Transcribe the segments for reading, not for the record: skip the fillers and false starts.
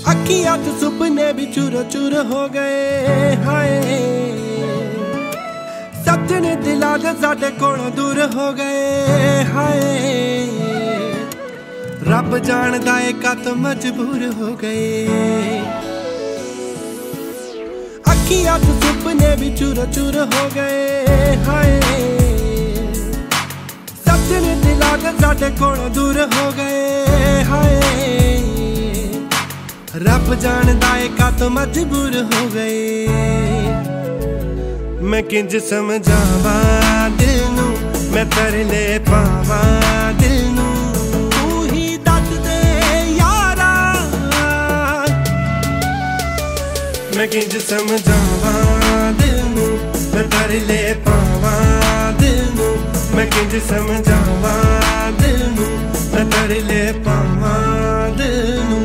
अखियां च सुपने भी चूर चूर हो गए हाय। सजने दिला दे साडे कोलों दूर हो गए हाय। रब जानदा है कद मजबूर हो गए। अखियां च सुपने भी चूर चूर हो गए हाय। सजने दिला दे साडे कोलों दूर हो गए हाय। रब जानदा है कद मजबूर हो गए। मैं किंज समझावा दिल नू, मैं तरले पावा दिल नू, तू ही दस दे यारा। मैं किंज समझावा दिल नू, मैं तरले पावा दिल नू, मैं किंज समझावा दिल नू, मैं तरले पावा दिल नू।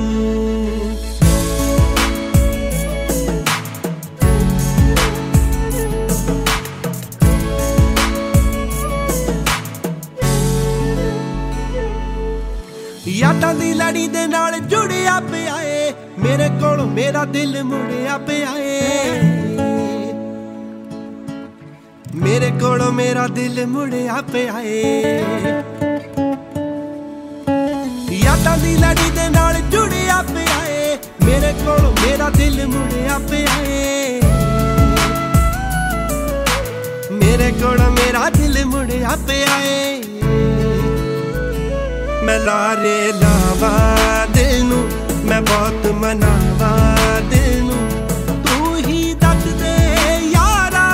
यादां दी लड़ी दे नाल जुड़िया पिया ए, मेरे कोलों मेरा दिल मुड़िया पिया ए। मेरे कोलों मेरा दिल मुड़िया पिया ए। यादां दी लड़ी दे नाल जुड़िया पिया ए, मेरे कोलों मेरा दिल मुड़िया पिया ए। मेरे कोलों मेरा दिल मुड़िया पिया ए। मैं लारे लावा दिल नू, मैं बहुत मनावा दिल नू, तू ही दस दे यारा।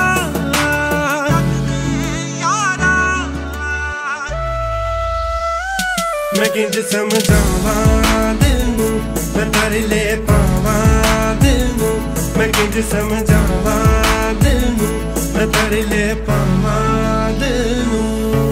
मैं किंज समझावा दिल नू, मैं तरले पावा दिल नू, मैं किंज समझावा दिल नू, मैं तरले पावा दिल नू।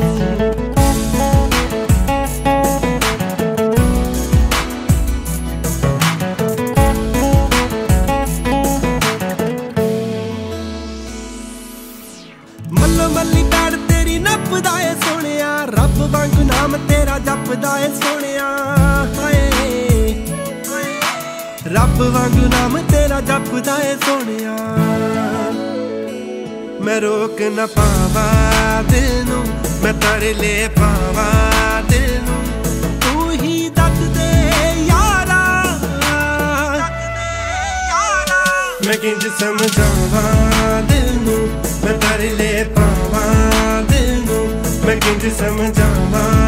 मल्लो मल्ली पैड़ तेरी नपदा है सोनिया, रब वांगू नाम तेरा जपदा है सोनिया हाय। रब वांगू नाम तेरा जपदा है सोनिया। मैं रोक न पावा दिल नू, मैं तरले पावा दिल नू, तू ही दस दे यारा। मैं किंज समझावा दिल नू, मैं तरले पावा दिल नू, मैं किंज समझावा